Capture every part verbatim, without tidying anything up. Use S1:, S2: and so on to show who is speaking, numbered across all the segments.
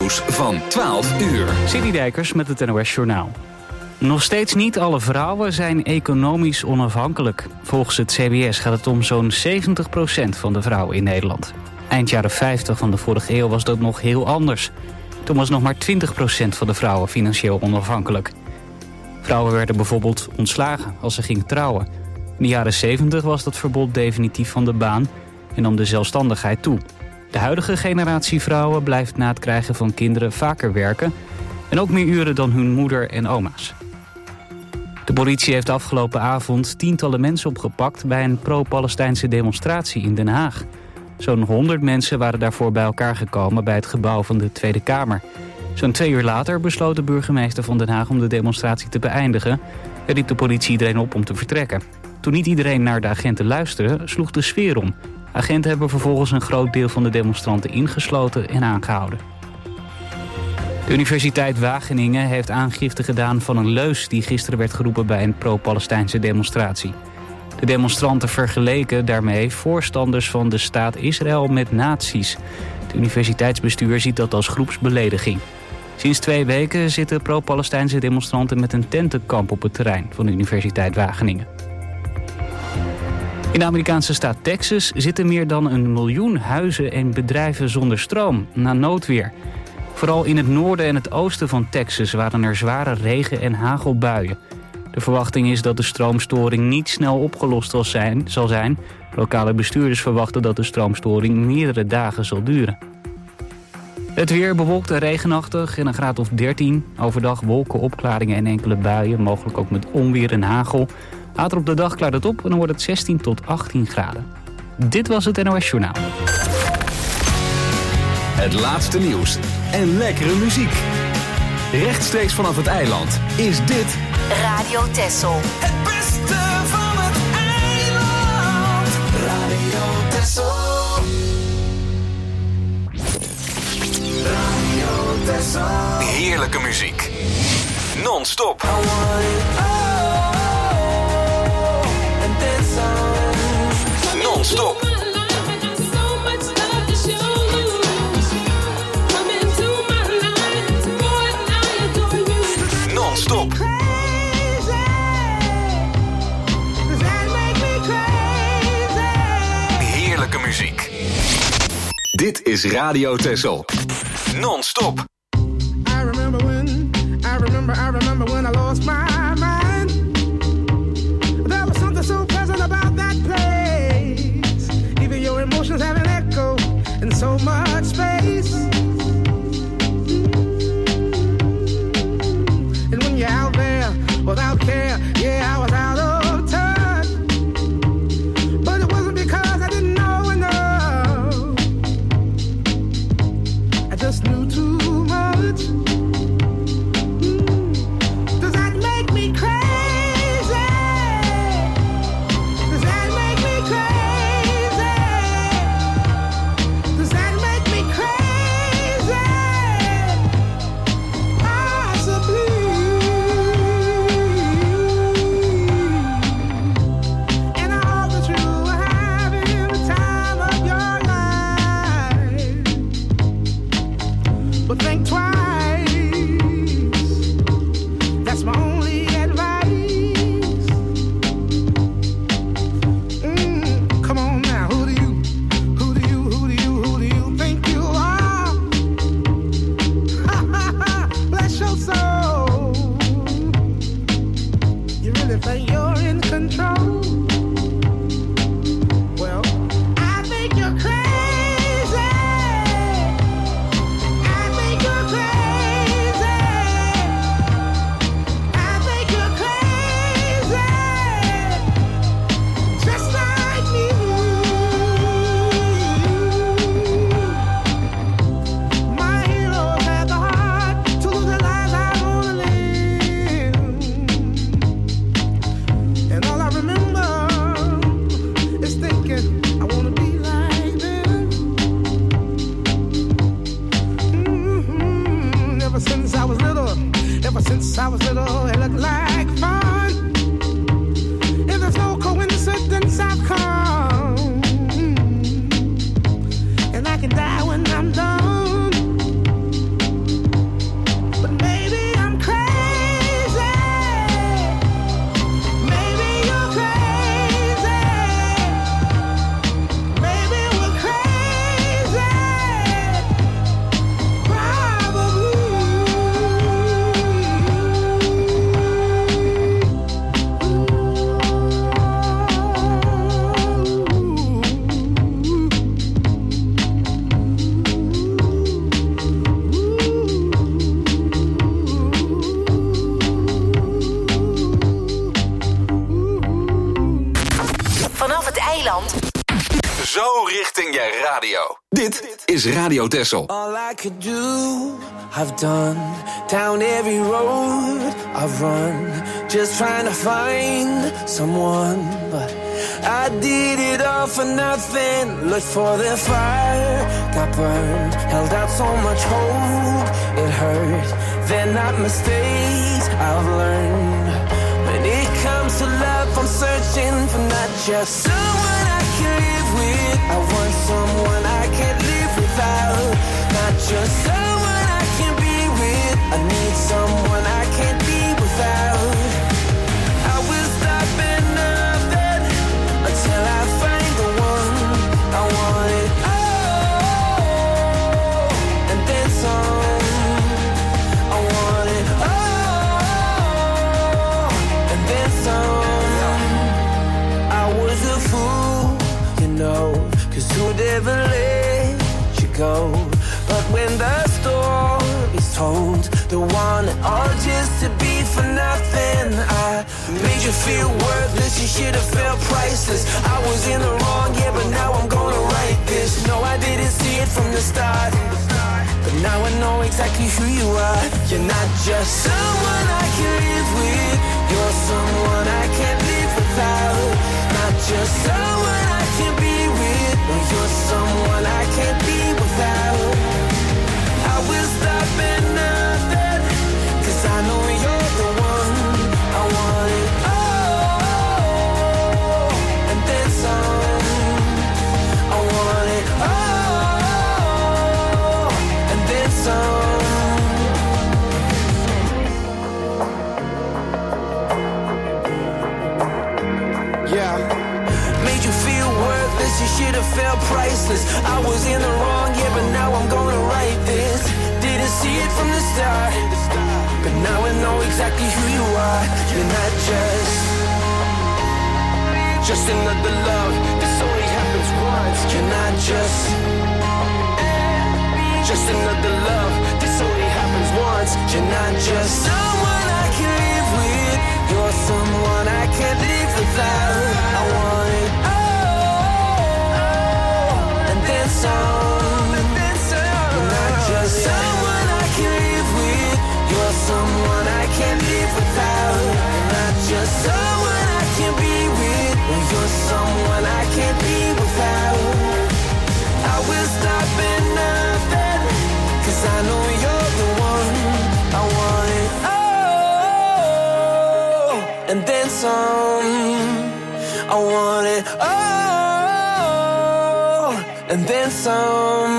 S1: nieuws van twaalf uur.
S2: City Dijkers met het N O S Journaal. Nog steeds niet alle vrouwen zijn economisch onafhankelijk. Volgens het C B S gaat het om zo'n zeventig procent van de vrouwen in Nederland. Eind jaren vijftig van de vorige eeuw was dat nog heel anders. Toen was nog maar twintig procent van de vrouwen financieel onafhankelijk. Vrouwen werden bijvoorbeeld ontslagen als ze gingen trouwen. In de jaren zeventig was dat verbod definitief van de baan en nam de zelfstandigheid toe. De huidige generatie vrouwen blijft na het krijgen van kinderen vaker werken en ook meer uren dan hun moeder en oma's. De politie heeft afgelopen avond tientallen mensen opgepakt bij een pro-Palestijnse demonstratie in Den Haag. Zo'n honderd mensen waren daarvoor bij elkaar gekomen bij het gebouw van de Tweede Kamer. Zo'n twee uur later besloot de burgemeester van Den Haag om de demonstratie te beëindigen en riep de politie iedereen op om te vertrekken. Toen niet iedereen naar de agenten luisterde, sloeg de sfeer om. Agenten hebben vervolgens een groot deel van de demonstranten ingesloten en aangehouden. De Universiteit Wageningen heeft aangifte gedaan van een leus die gisteren werd geroepen bij een pro-Palestijnse demonstratie. De demonstranten vergeleken daarmee voorstanders van de staat Israël met nazi's. Het universiteitsbestuur ziet dat als groepsbelediging. Sinds twee weken zitten pro-Palestijnse demonstranten met een tentenkamp op het terrein van de Universiteit Wageningen. In de Amerikaanse staat Texas zitten meer dan een miljoen huizen en bedrijven zonder stroom na noodweer. Vooral in het noorden en het oosten van Texas waren er zware regen- en hagelbuien. De verwachting is dat de stroomstoring niet snel opgelost zal zijn. Zal zijn. Lokale bestuurders verwachten dat de stroomstoring meerdere dagen zal duren. Het weer bewolkt en regenachtig en een graad of dertien. Overdag wolken, opklaringen en enkele buien, mogelijk ook met onweer en hagel. Later op de dag klaart het op en dan wordt het zestien tot achttien graden. Dit was het N O S Journaal.
S1: Het laatste nieuws en lekkere muziek. Rechtstreeks vanaf het eiland is dit
S3: Radio Texel.
S4: Het beste van het eiland. Radio Texel. Radio Texel.
S1: heerlijke muziek. Non-stop. Non-stop. Non-stop. Heerlijke muziek. Dit is Radio Texel. Non-stop.
S5: I remember when, I remember, I remember when I lost my mind. There was something so pleasant about that place. Even your emotions have an echo in so much space. And when you're out there without care, yeah, I was out of touch. But it wasn't because I didn't know enough. I just knew too much. Does that make me crazy? Does that make me crazy? Does that make me crazy? Possibly. And I hope that you are having the time of your life. But think twice. That's my only advice. Mm, come on now, who do you, who do you, who do you, who do you think you are? Ha ha ha, bless your soul. You really think you're in control? Well, I think you're crazy. I think you're crazy. I think you're crazy. Just like me. My heroes had the heart to lose their lives. I wanna live. And all I remember is thinking I wanna be like them. Mhm. Ever since I was little, ever since I was little, it looked like fun. If there's no coincidence, I've come, and I can die when I'm done.
S1: radio. Dit is Radio Texel.
S4: All I could do, I've done. Down every road I've run. Just trying to find someone. But I did it all for nothing. Looked for the fire, got burned. Held out so much hope, it hurt. They're not mistakes I've learned. When it comes to love, I'm searching for not just someone I can live with. I want someone I can't live without. Not just someone I can be with. I need someone I can't be without. I will stop at nothing until I find the one I want it all, and then some. I want it all, and then some. I was a fool, you know, 'cause who'd ever let you go? But when the story's told, the one and all just to be for nothing. I made you feel worthless, you should have felt priceless. I was in the wrong, yeah, but now I'm gonna write this. No, I didn't see it from the start, but now I know exactly who you are. You're not just someone I can live with. You're someone I can't live without. Not just someone I can be with. No, you're someone I can't be without. I will stop at nothing, 'cause I know you're the one. I want it all, and then some. I want it all, and then some. Yeah. Made you feel worthless, you should have felt priceless. I was in the wrong, yeah, but now I'm gonna write this. Didn't see it from the start, but now I know exactly who you are. You're not just Just another love, this only happens once. You're not just Just another love, this only happens once. You're not just someone I can live with. You're someone I can't live without. I want it all, and then some. You're not just someone I can live with. You're someone I can't live without. You're not just someone I can be with. You're someone I can't be without. I will stop at nothing, 'cause I know you're the one. I want it all, and then some. I want it all, and then some.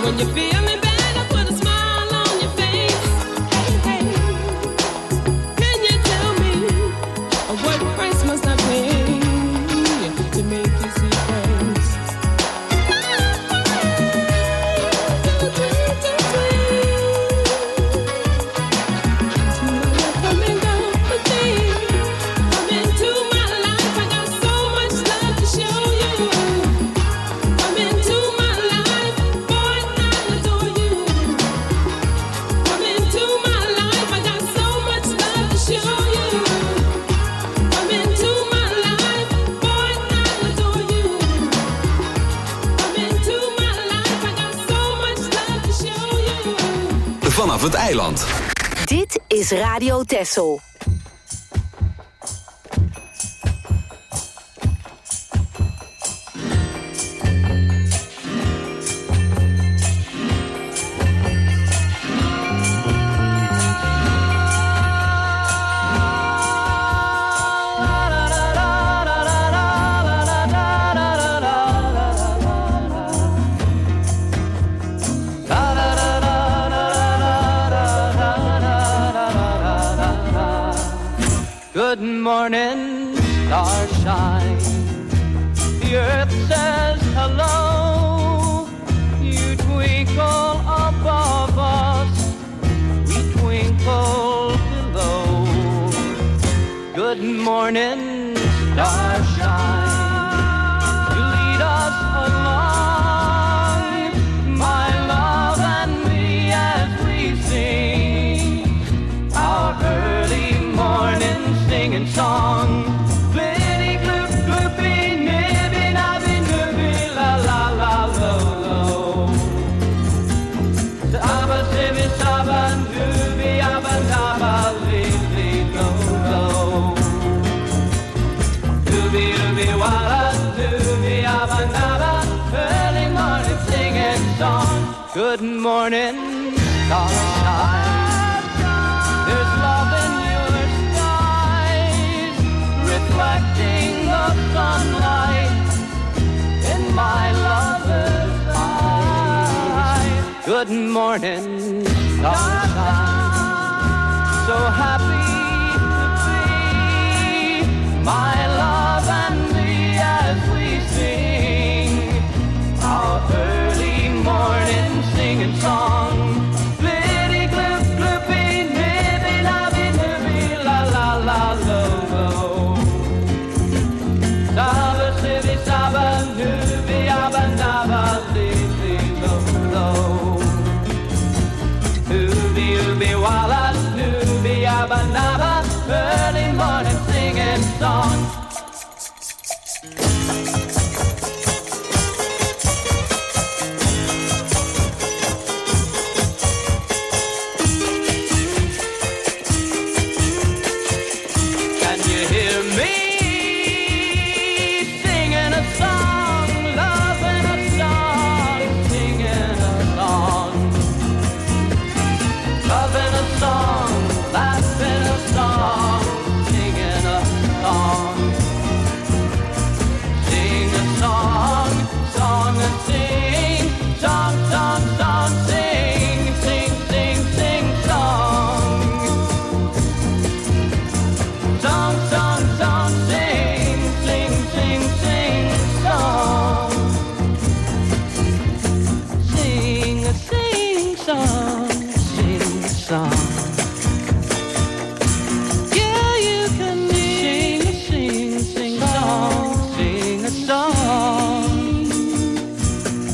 S3: When you're feeling bad, I put a smile on your face. Hey, hey, can you tell me what price must I pay to make you see things? Come and go with me. Come into my life. I got so much love to show you. Come into my life, boy, I adore you. Come into my life. I got so much love to show you. Come into my life, boy, I adore you. Come into my life. I got so much love to show you.
S1: Vanaf het eiland.
S6: Dit is Radio Texel.
S7: Good morning, starshine. The earth says hello. You twinkle above us, we twinkle below. Good morning, starshine. You lead us along, my love and me, as we sing our early morning singing song. Blitty gloop gloopy nibby nabby nibby la la la lo lo. Saba sibby saba nubby abba nabba li li lo lo. Dooby dooby walla dooby abba nabba. Early morning singing song. Good morning, starshine. There's love in your skies, reflecting the sunlight in my lover's eyes. Good morning, sunshine. So happy to be my love and me as we sing our early morning singing song. Blitty gloop gloopy nibby nabby nibby la la la lo lo. Saba sibby saba nubby abba nabba li li lo lo. Ooby ooby walla nubby abba nabba. Early morning singing song. Can you hear me singing a song, loving a song, singing a song, loving a song, laughing a song, singing a song, sing a song, song and sing, song, song, song, sing, sing, sing, sing, song. Song, song, song, sing, sing, sing, sing, song. Sing a sing song, sing a song. Yeah, you can sing a sing, sing song, sing a song.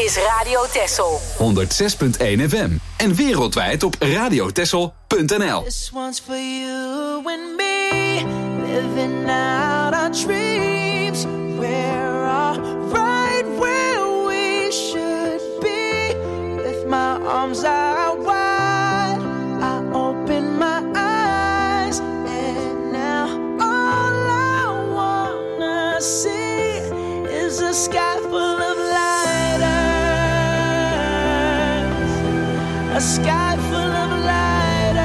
S6: is Radio Texel.
S1: honderdzes punt één F M. En wereldwijd op radiotexel punt n l.
S4: This one's for you and me, living out our dreams. We're all right where we should be. With my arms out wide, I open my eyes, and now all I wanna see is a sky full of lighters, a sky full of lighters.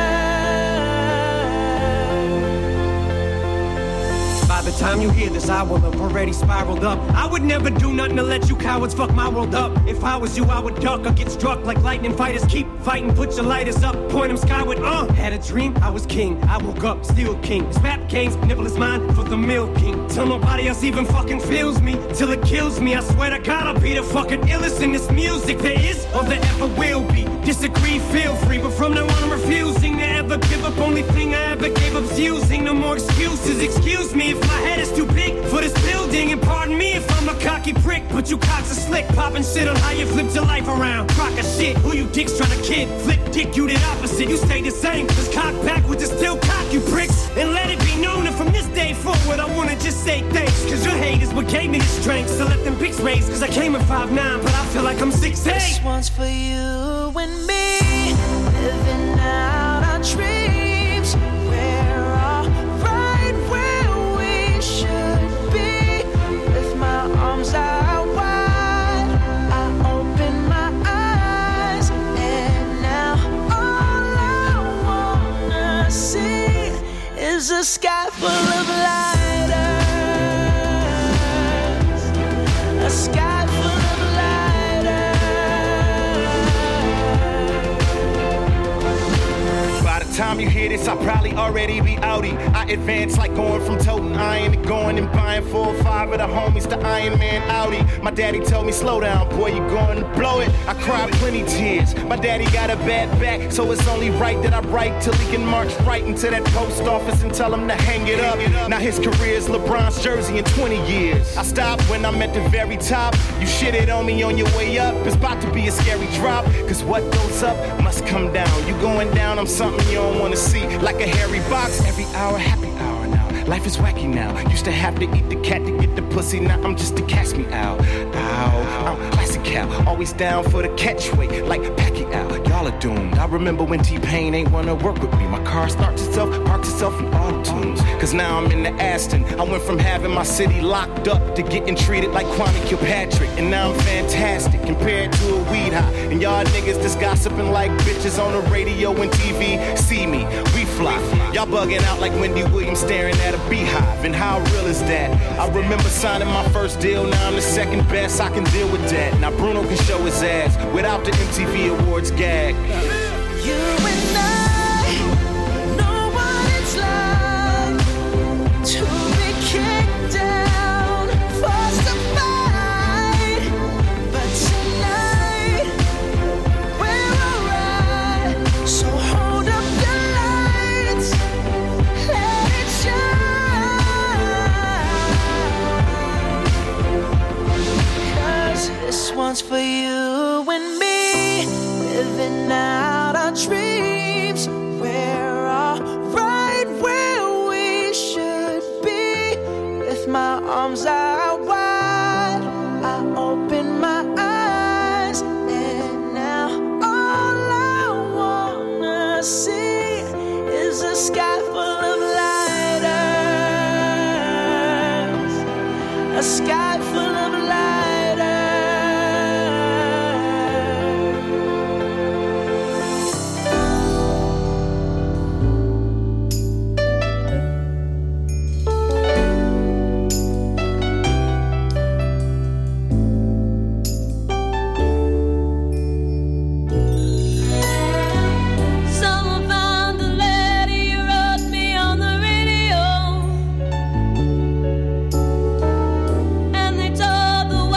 S8: By the time you hear this, I will have already spiraled up. I would never do nothing to let you cowards fuck my world up. If I was you, I would duck or get struck like lightning fighters. Keep fighting, put your lighters up, point them skyward. Uh, had a dream, I was king. I woke up, still king. This rap game's nibble is mine for the milking. Till nobody else even fucking feels me, till it kills me. I swear to God, I'll be the fucking illest in this music there is or there ever will be. Disagree, feel free, but from now on I'm refusing to ever give up. Only thing I ever gave up's using. No more excuses. Excuse me if my head is too big for this building, and pardon me if I'm a cocky prick, but you cocks are slick, popping shit on how you flipped your life around. Crock of shit, who you dicks trying to kid? Flip dick, you did opposite. You stay the same. Just cock backwards and still cock, you pricks. And let it be known that from this day forward, I wanna just say thanks, cause your hate is what gave me the strength to let them pics raise. Cause I came at five nine, but I feel like I'm six eight.
S4: This one's for you and me, living out our dreams. We're all right where we should be. With my arms out wide, I open my eyes, and now all I wanna see is a sky full of lighters, a sky full of lighters.
S9: By the time you hear this, I'll probably already be outie. I advance like going from toting iron to going and buying four or five of the homies to Iron Man Audi. My daddy told me, slow down, boy, you going to blow it. I cried plenty tears. My daddy got a bad back, so it's only right that I write till he can march right into that post office and tell him to hang it up. Now his career's LeBron's jersey in twenty years. I stopped when I'm at the very top. You shitted on me on your way up. It's about to be a scary drop, cause what goes up must come down. You going down, I'm something you don't wanna see. Like a hairy box, every hour, happy hour now. Life is wacky now. Used to have to eat the cat to get the pussy. Now I'm just to cast me out. Ow, I'm classic Cal. Always down for the catchweight, like Pacquiao. Y'all are doomed. I remember when T-Pain ain't wanna work with me. My car starts itself, parks itself in auto-tunes. Cause now I'm in the Aston. I went from having my city locked up to getting treated like Kwame Kilpatrick. And now I'm fantastic compared to a weed high. And y'all niggas just gossiping like bitches on the radio and T V. See me, we fly. Y'all bugging out like Wendy Williams staring at a beehive. And how real is that? I remember signing my first deal. Now I'm the second best. I can deal with that. Now Bruno can show his ass without the M T V Awards gag.
S4: You and I know what it's like to be kicked down, forced to fight. But tonight we're alright. So hold up the lights, let it shine. Cause this one's for you and me, living out our dreams. We're all right where we should be. With my arms out wide, I open my eyes, and now all I wanna see is a sky full of lighters, a sky full of lighters.
S3: Someone found the letter you wrote me on the radio, and they told the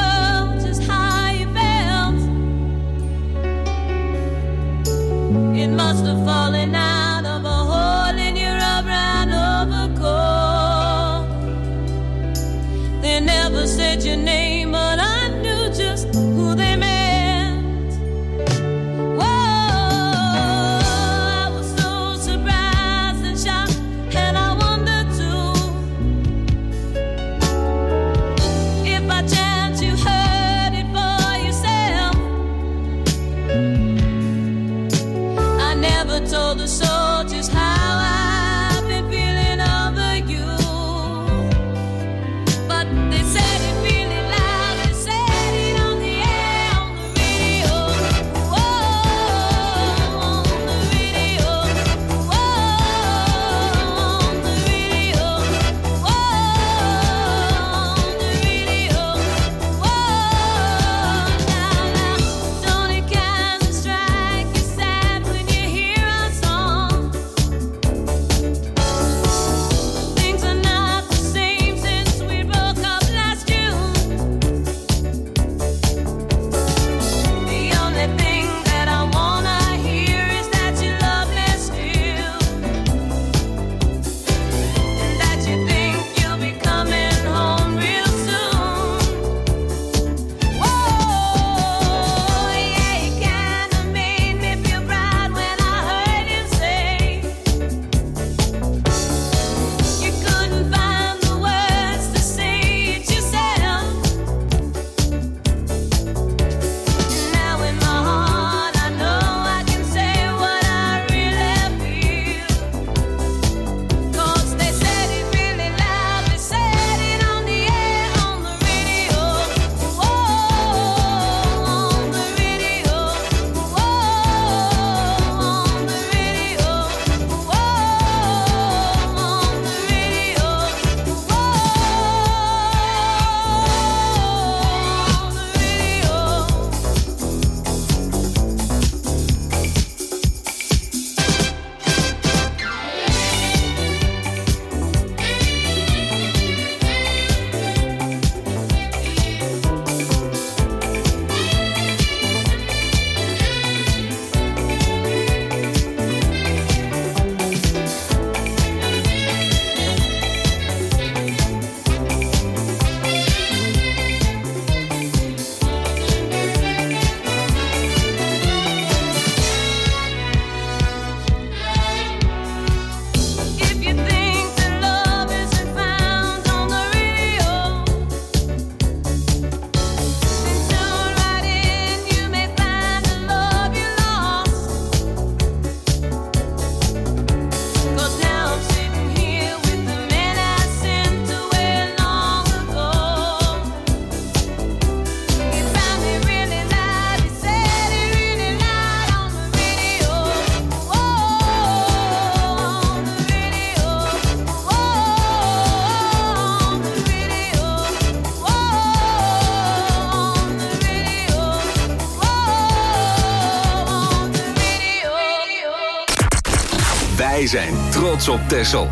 S1: Wij zijn trots op Texel.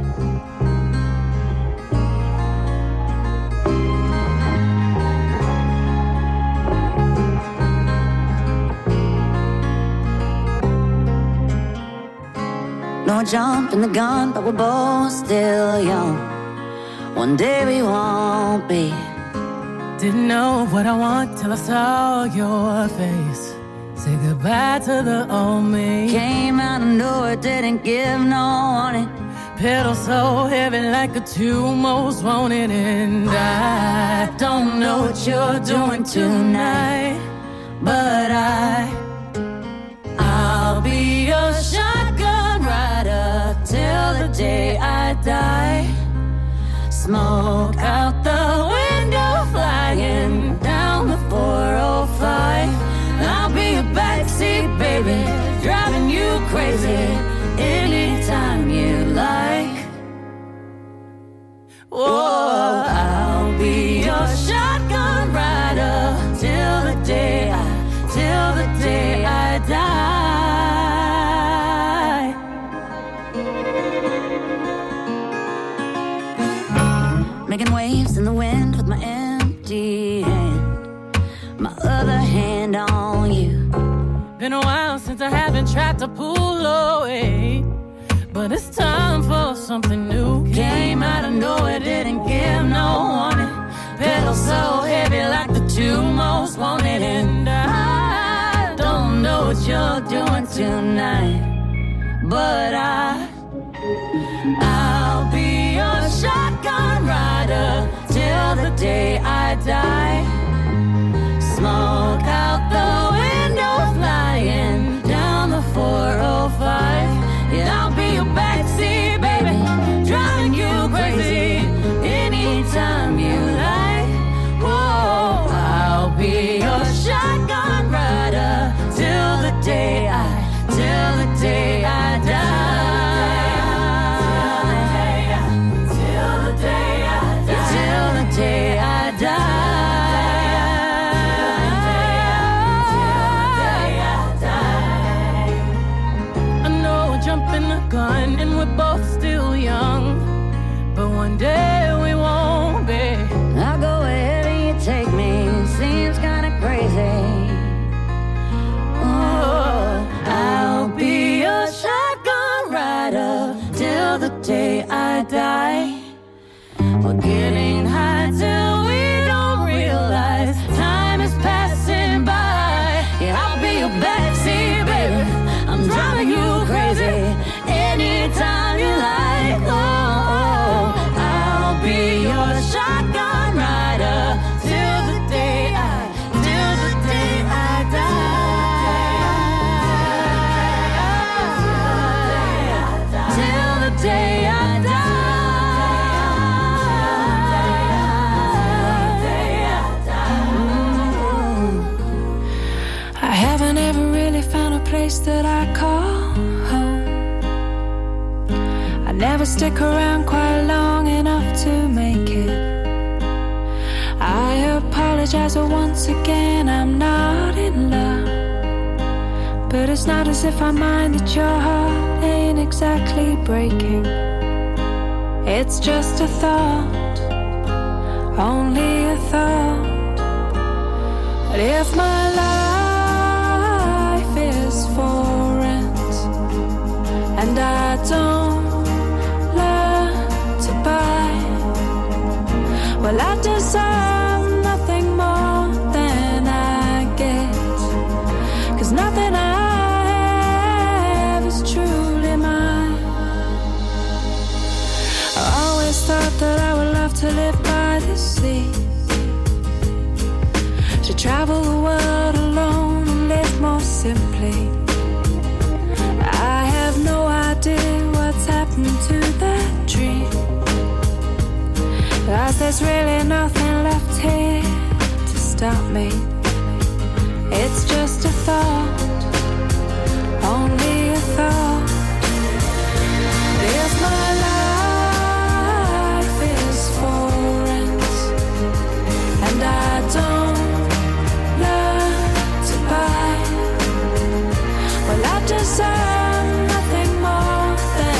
S10: No jump in the gun, but we're both still young. One day we won't be.
S11: Didn't know what I want till I saw your face. Say goodbye to the old me.
S10: Came out of nowhere, didn't give no warning.
S11: Pedal so heavy like a two most wanted. And I don't know what you're doing tonight, but I I'll be your shotgun rider till the day I die. Smoke out the window, flying down the four oh five. I'll be a backseat baby, driving you crazy anytime you like. Whoa, I'll be your shotgun rider till the day I, till the day I die.
S10: Making waves in the wind with my empty hand, my other hand on you.
S11: Been a while since I haven't tried to pull away, but it's time for something new.
S10: Came out of nowhere, didn't give no warning. Pedal so heavy like the two most wanted. And I don't know what you're doing tonight, but I I'll be your shotgun rider till the day I die. Smoke out the window, flying down the four oh five. Yeah, I'll be your backseat baby, driving you crazy anytime you like. Whoa, I'll be your shotgun rider till the day I, till the day I die. Day I die. I know we're jumping the gun and we're both still young, but one day we won't be. I'll go wherever you take me, seems kinda crazy. Oh, I'll be your shotgun rider till the day I die. We're getting high till we don't realize time is passing by. Yeah, I'll be your backseat baby, I'm driving you crazy anytime you like. Oh, I'll be your shotgun rider till the day I, till the day I die. Till the day I die. Place that I call home. I never stick around quite long enough to make it. I apologize once again, I'm not in love, but it's not as if I mind that your heart ain't exactly breaking. It's just a thought, only a thought. But if my life for rent and I don't learn to buy, well, I deserve nothing more than I get, 'cause nothing I have is truly mine. I always thought that I would love to live by the sea, to travel the world alone and live more simply. I have no idea what's happened to that dream, 'cause there's really nothing left here to stop me. It's just a thought, only a thought. If my life is for rent and I don't learn to buy, well, I deserve nothing more than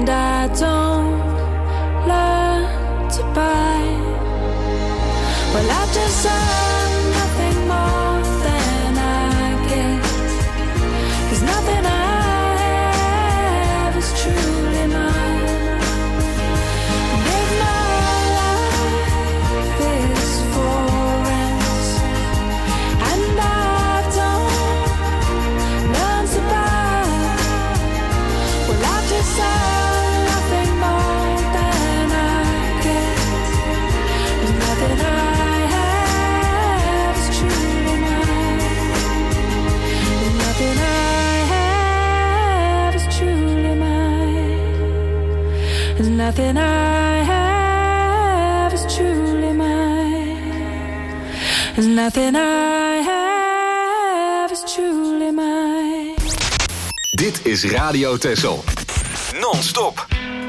S11: and I don't learn to buy. Well, I've just earned nothing more than I get, 'cause nothing I have is truly mine. And if my life is for rent and I don't learn to buy, well, I've just earned nothing more than I get. There's nothing I have is truly mine. There's nothing I have is truly mine. There's nothing I have is truly mine. There's nothing I have is truly mine.
S1: Dit is Radio Texel. Non-stop.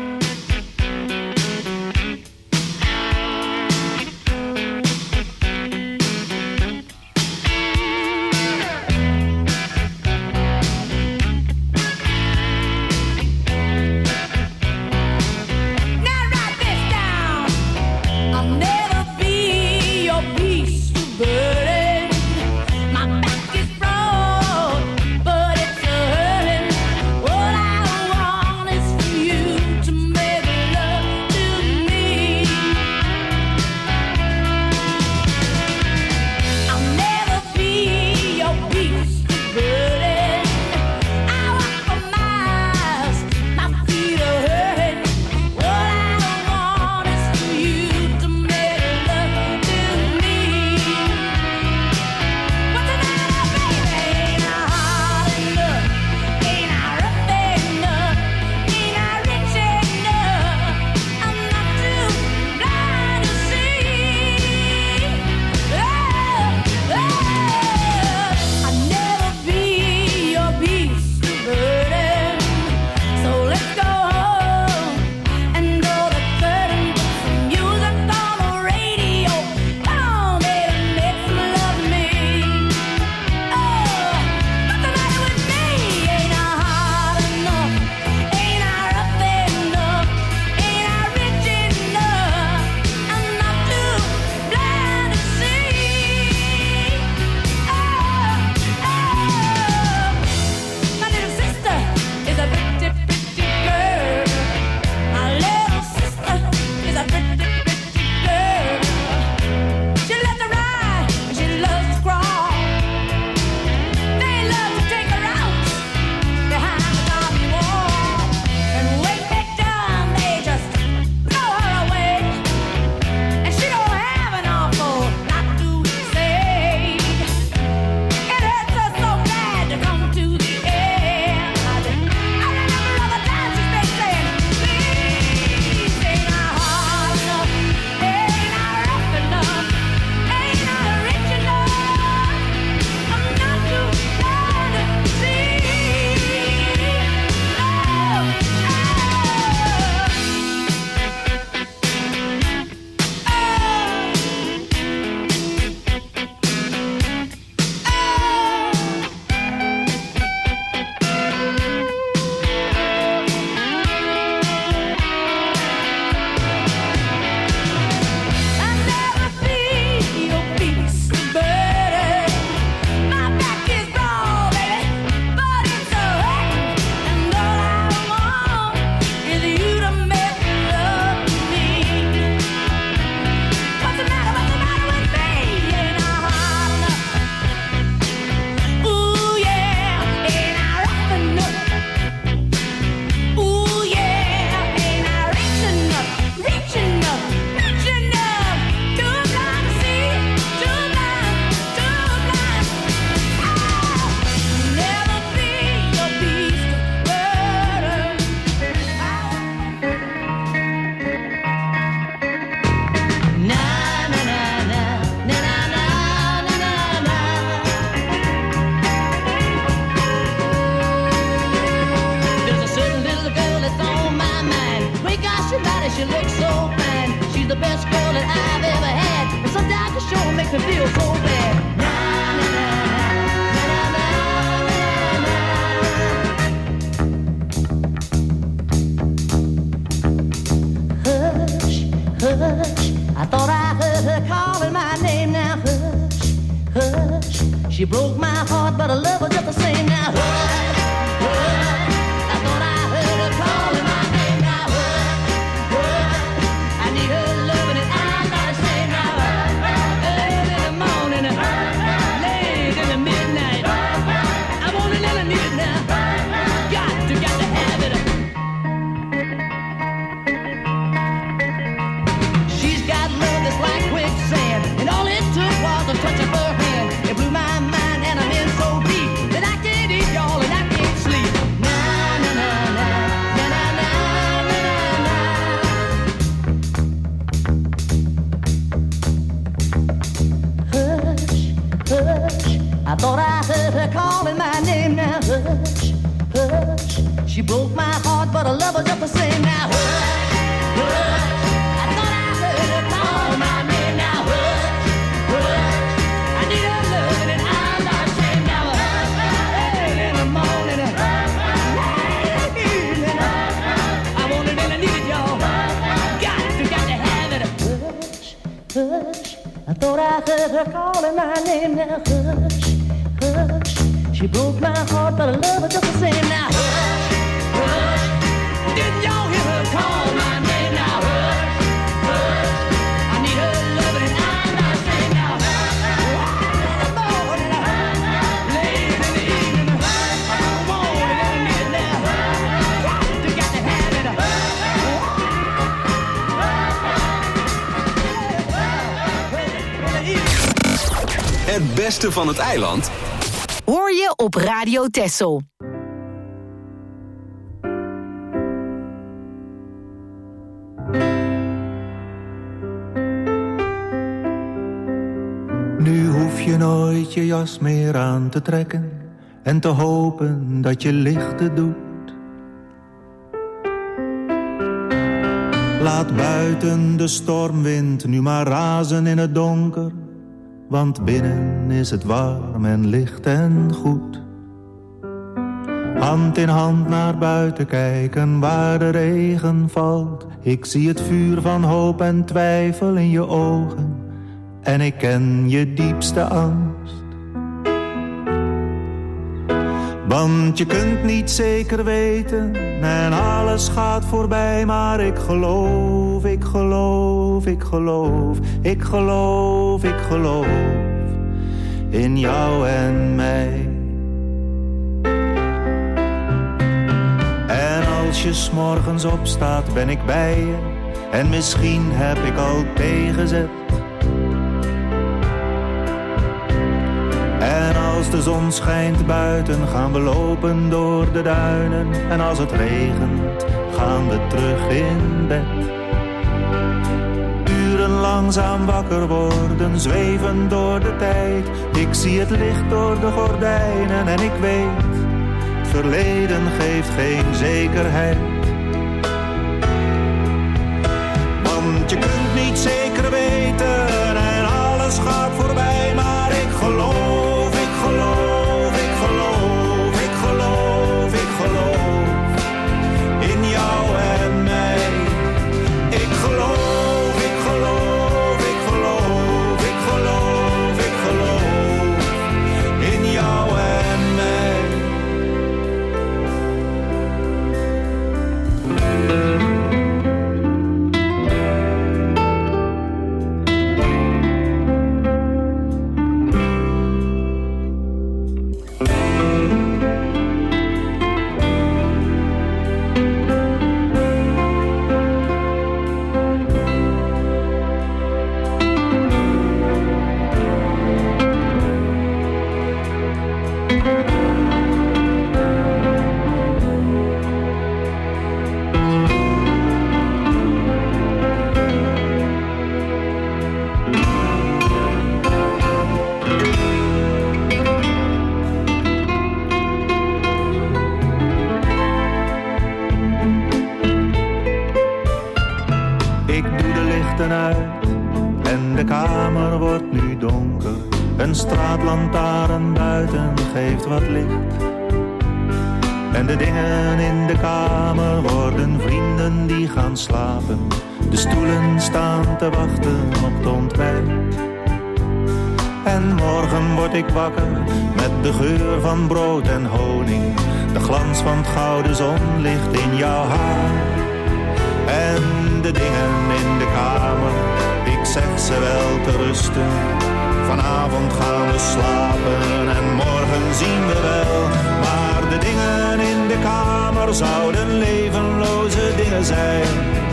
S11: Now write this down. I'll never be your piece of burden. My back is broad, but it's hurting. What I want is for you to make love to me. I'll never be your piece of burden. I walk for miles, my feet are hurting. What I want is for you to make love to me. What's the matter, baby? Ain't I hard enough? Ain't I rough enough? Ain't I rich enough? I'm not too blind to see. Oh, oh. I'll never be your beast of burden. So let's go home and draw the curtain. Put some music on the radio. Come on, baby, make some love to me. Oh, what's the matter with me? Ain't I hard enough? Ain't I rough enough? Ain't I rich enough? I'm not too blind to see. Oh, oh. My little sister is a pretty, pretty girl. My little sister is a pretty, pretty girl. She loves to ride and she loves to crawl. They love to take her out behind the garden wall. And when they done, they just throw her away. And she don't have an awful lot to say. It hurts her so bad to come to the end. I remember all the times she's been saying, please, ain't I hard enough? Ain't I rough enough? Ain't I rich enough? I'm not too blind to see. Oh, I'll never be your piece of burden. My back is broad, baby, but it's a hurting. And all I want is you to make love to me. What's the matter? What's the matter with me? Ain't I hard enough? Ooh yeah, ain't I rough enough? Ooh yeah, ain't I rich enough? Rich enough, rich enough. Too blind to see, too blind, too blind. I'll never be your beast of burden.
S10: Na na na na na na na na na na. There's a certain little girl that's on my mind. Great gosh, she body, she looks so fine. She's the best girl that I've ever had. And sometimes the show makes me feel so bad. Na na na na na na na na na. Hush, I thought I heard her calling my name. Now hush, hush, she broke my heart, but I love her just the same. Now hush, hush, I thought I heard her calling my name. Now hush, hush, I need her loving and I'm not ashamed. Now hush, early in the morning, late in the midnight, I want it and I need it now. Got to, got to have it. She's got love that's like quicksand, and all it took was a touch of her hand. It blew my mind and I'm in so deep that I can't eat, y'all, and I can't sleep. Na na na na na na na na na. Hush, hush, I thought I heard her calling my name. Now hush, hush, she broke my heart, but I love her just the same. Now hush, hush, I thought I heard her call my name. Now hush, hush, I need her loving and I'm not ashamed. Now hush, early in the morning, late evening, I want it and I need it, y'all. Got to, got to have it. Hush, hush, I thought I heard her calling my name. Now hush, hush, she broke my heart, but I love her just the same. Now hush, hush, didn't y'all hear her call my name? Now hush, hush, I need her loving and I'm not ashamed. Now hush, in the morning, late in the evening, I want it and I need it now. Got to, got to have it.
S1: Het beste van het eiland
S6: Hoor je op Radio Texel.
S12: Nu hoef je nooit je jas meer aan te trekken en te hopen dat je lichten doet. Laat buiten de stormwind nu maar razen in het donker, want binnen is het warm en licht en goed. Hand in hand naar buiten kijken waar de regen valt. Ik zie het vuur van hoop en twijfel in je ogen en ik ken je diepste angst. Want je kunt niet zeker weten en alles gaat voorbij, maar ik geloof, ik geloof, ik geloof, ik geloof, ik geloof in jou en mij. En als je 's morgens opstaat ben ik bij je en misschien heb ik al tegenzet. En als de zon schijnt buiten gaan we lopen door de duinen. En als het regent gaan we terug in bed. Uren langzaam wakker worden, zweven door de tijd. Ik zie het licht door de gordijnen en ik weet, het verleden geeft geen zekerheid. Want je kunt niet zeker weten en alles gaat voorbij, maar ik geloof. Ik geloof, ik geloof, ik geloof, ik geloof in jou en mij. Ik geloof, ik geloof, ik geloof, ik geloof, ik geloof in jou en mij. En de kamer wordt nu donker. Een straatlantaarn buiten geeft wat licht. En de dingen in de kamer worden vrienden die gaan slapen. De stoelen staan te wachten op het ontbijt. En morgen word ik wakker met de geur van brood en honing. De glans van het gouden zonlicht in jouw haar. En de dingen in de kamer, ik zeg ze wel te rusten. Vanavond gaan we slapen en morgen zien we wel. Maar de dingen in de kamer zouden levenloze dingen zijn.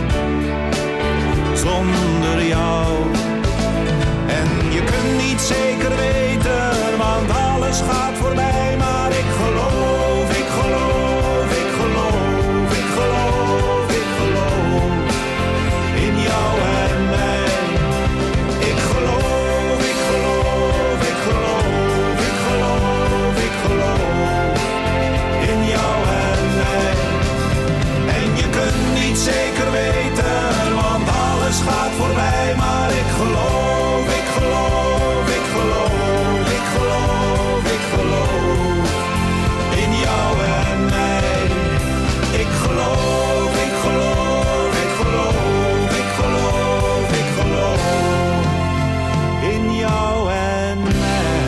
S12: Zonder jou. En je kunt niet zeker weten, want alles gaat voorbij. Maar ik geloof, ik geloof, ik geloof, ik geloof, ik geloof in jou en mij. Ik geloof, ik geloof, ik geloof, ik geloof, ik geloof in jou en mij. En je kunt niet zeker weten, want alles gaat voorbij. Maar ik geloof, ik geloof, ik geloof, ik geloof, ik geloof in jou en mij. Ik geloof, ik geloof, ik geloof, ik geloof, ik geloof in jou en mij.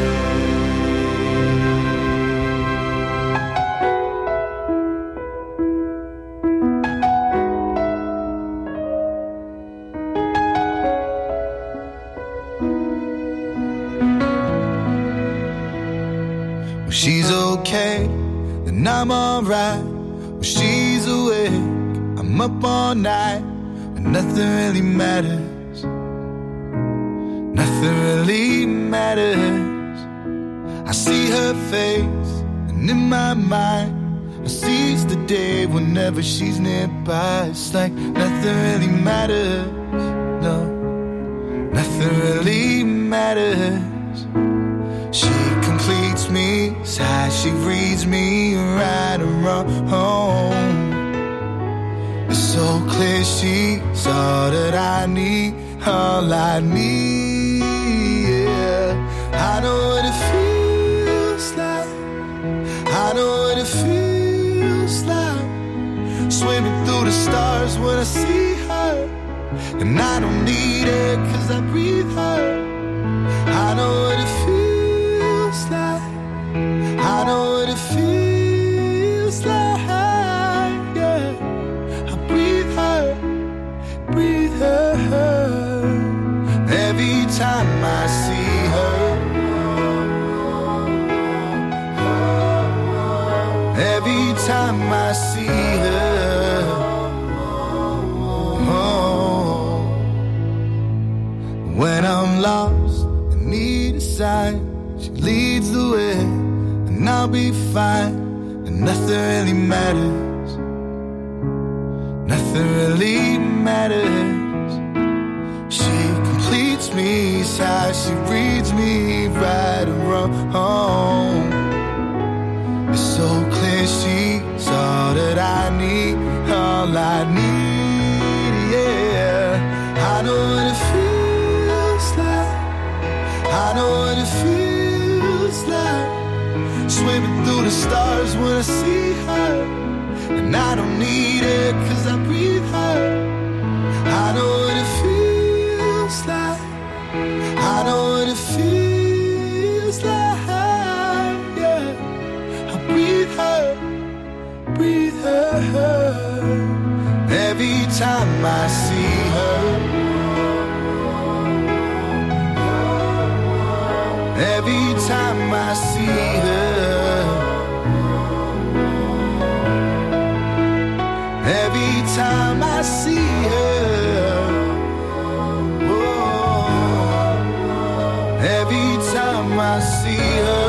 S13: When she's okay, then I'm alright. When she's awake, I'm up all night. And nothing really matters. Nothing really matters. I see her face, and in my mind I seize the day whenever she's nearby. It's like nothing really matters. No, nothing really matters. She completes me, side she reads me right and wrong. It's so clear she's all that I need, all I need. Yeah, I know what it feels like. I know what it feels like. Swimming through the stars when I see her. And I don't need her 'cause I breathe her. I know what it feels like. I know what it feels like, yeah. I breathe her, breathe her. Every time I see her, every time I see her, oh. When I'm lost and need a sign, she leads the way, and I'll be fine. And nothing really matters. Nothing really matters. She completes me, how she reads me right and wrong. It's so clear she's all that I need, all I need, yeah. I know what it feels like. I know what it feels like. Swimming through the stars when I see her. And I don't need her 'cause I breathe her. I know what it feels like. I know what it feels like, yeah. I breathe her, breathe her. Every time I see her, every time I see her, every time I see her, oh, every time I see her,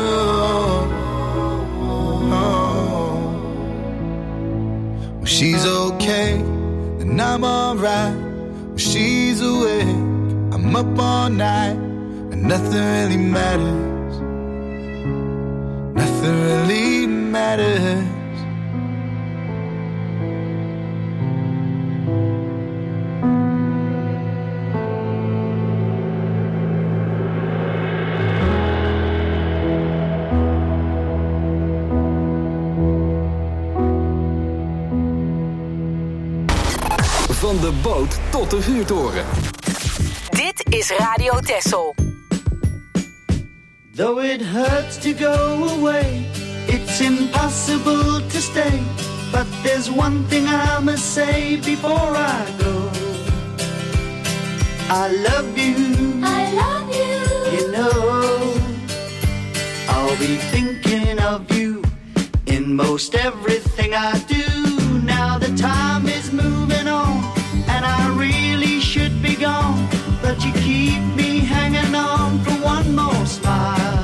S13: oh. When she's okay, then I'm alright. When she's awake, I'm up all night. And nothing really matters. Nothing really matters.
S1: Van de boot tot de vuurtoren.
S6: Dit is Radio Texel.
S14: Though it hurts to go away, it's impossible to stay. But there's one thing I must say before I go. I love you. I love you. You know, I'll be thinking of you in most everything I do. Now the time is moving on, and I really should be gone. But you keep me hanging on for one more smile.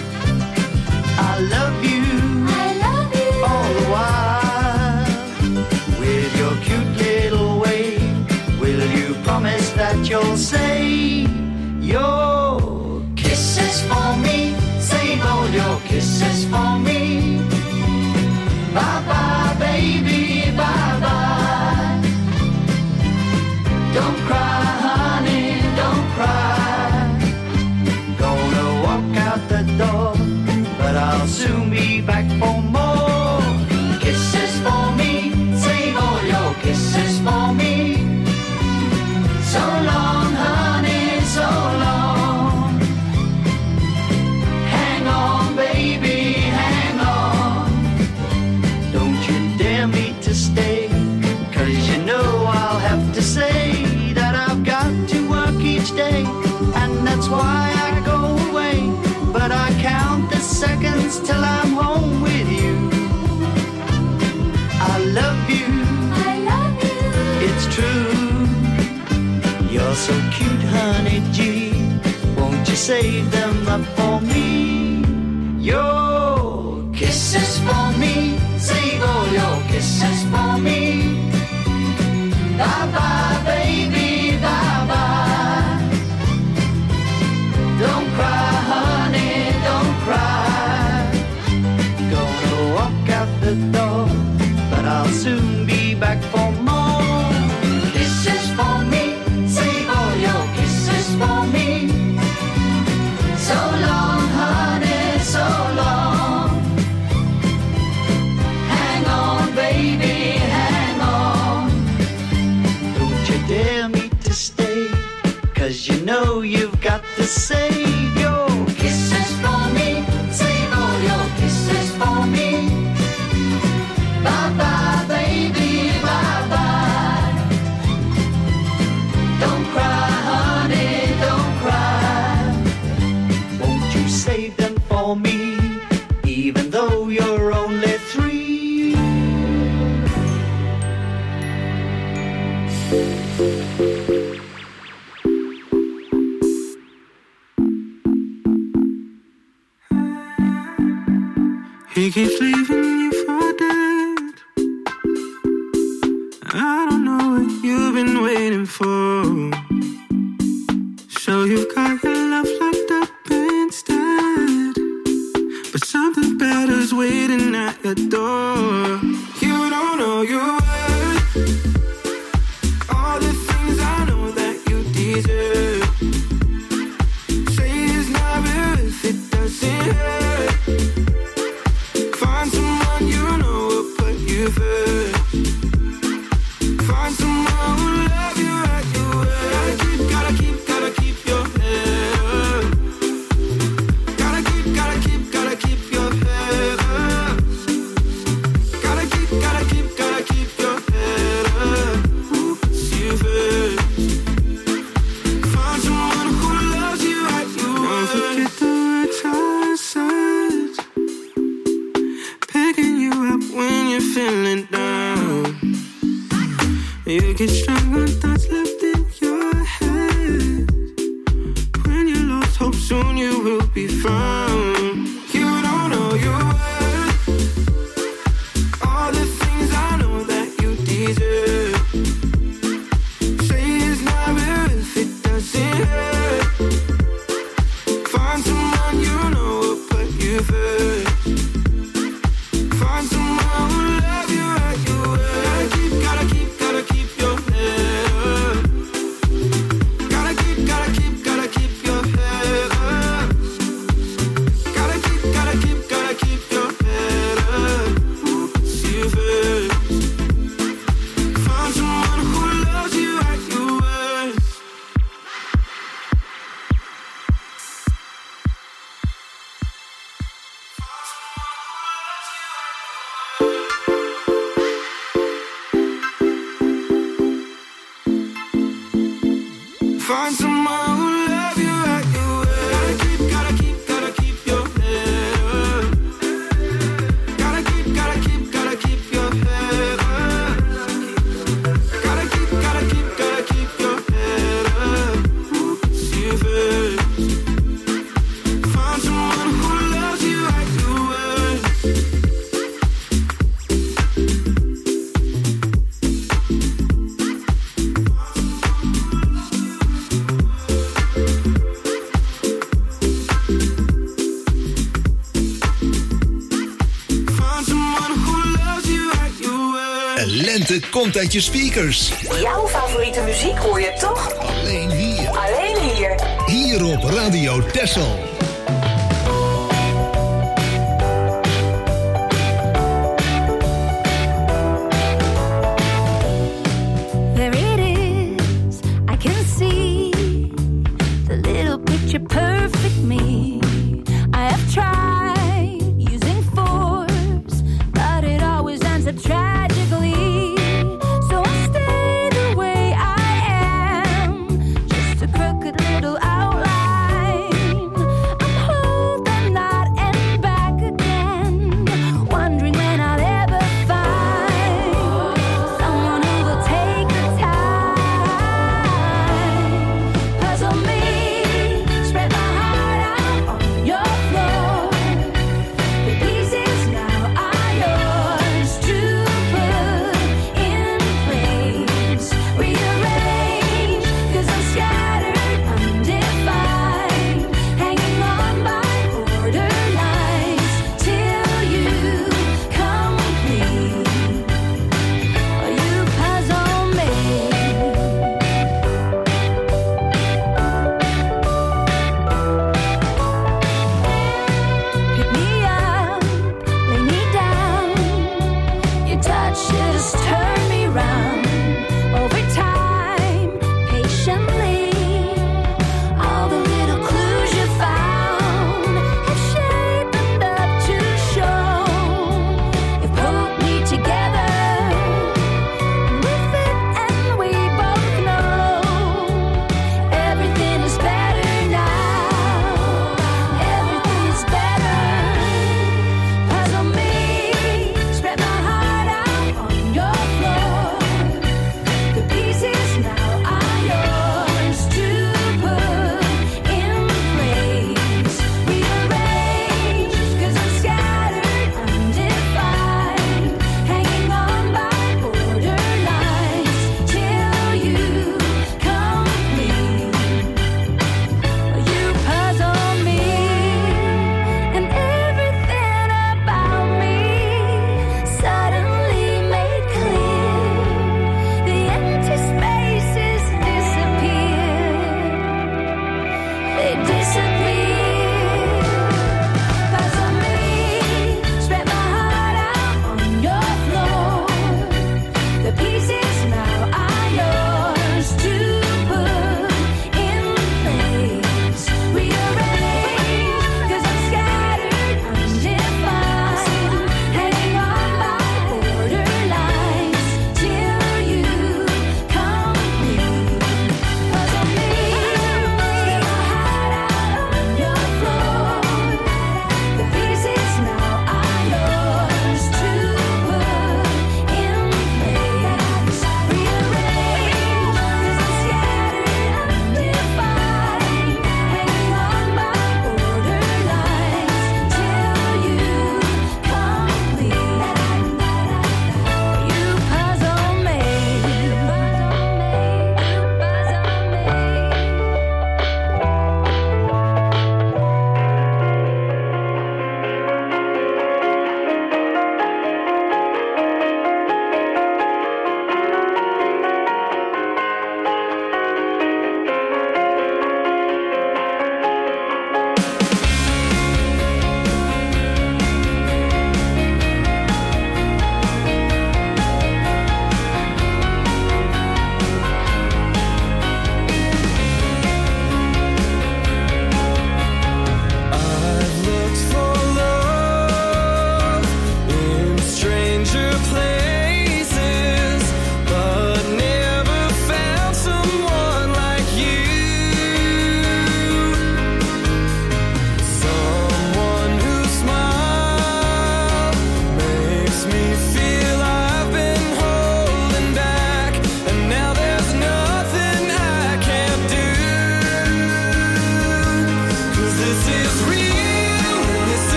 S14: I love you. I love you. All the while. With your cute little way, will you promise that you'll say your kisses for me? Save all your kisses for me. Bye bye, baby, bye bye. Don't cry, honey, don't cry. Gonna walk out the door, but I'll soon be back for more. Kisses for me, save all your kisses for me. So long, honey, so long. Hang on, baby, hang on. Don't you dare me to stay, 'cause you know I'll have to say that I've got to work each day, and that's why I go away. But I count the seconds till I'm home with you. I love you. I love you. It's true. You're so cute, honey G. Won't you save them up for me? Your kisses for me. Save all your kisses for me. Bye bye, baby, bye bye. Don't cry, honey, don't cry. Gonna walk out the door, but I'll soon be back for more. Kisses for me, save all your kisses for me. So long, honey, so long. Hang on, baby, hang on. Don't you dare me to stay, 'cause you know you've got to save your kisses for me. Save all your kisses for me. Bye bye, baby, bye bye. Don't cry, honey, don't cry. Won't you save them for me, even though you're only three?
S15: He keeps leaving you for dead. I don't know what you've been waiting for. So you've got your love locked up instead, but something better's waiting at your door. You don't know your worth, all the things I know that you deserve. Say it's not real if it doesn't hurt. Find someone you know will put you first. Find someone who love you at your worst. Gotta keep, gotta keep, gotta keep your head up. Gotta keep, gotta keep, gotta keep your head up. Gotta keep, gotta keep, gotta keep your head up. Who puts you first? Find someone who loves you at your worst. Don't forget the words I said. Picking you up when you're feeling down. You get stronger, thoughts left in your head. When you lost hope, soon you will be found. You don't know your worth, all the things I know that you deserve. Say it's not real if it doesn't hurt. Find someone you know will put you first. Find someone who love you at your worst. Gotta keep, gotta keep, gotta keep your head up. Gotta keep, gotta keep, gotta keep your head up. Find someone who love you like you will. Gotta keep, gotta keep, gotta keep your head up. Gotta keep, gotta keep, gotta keep your head up. Gotta keep, gotta keep, gotta keep your head up. See your face. Find someone who loves you like you will.
S16: Lente komt uit je speakers.
S6: Jouw favoriete muziek hoor je toch?
S16: Alleen hier.
S6: Alleen hier.
S16: Hier op Radio Texel.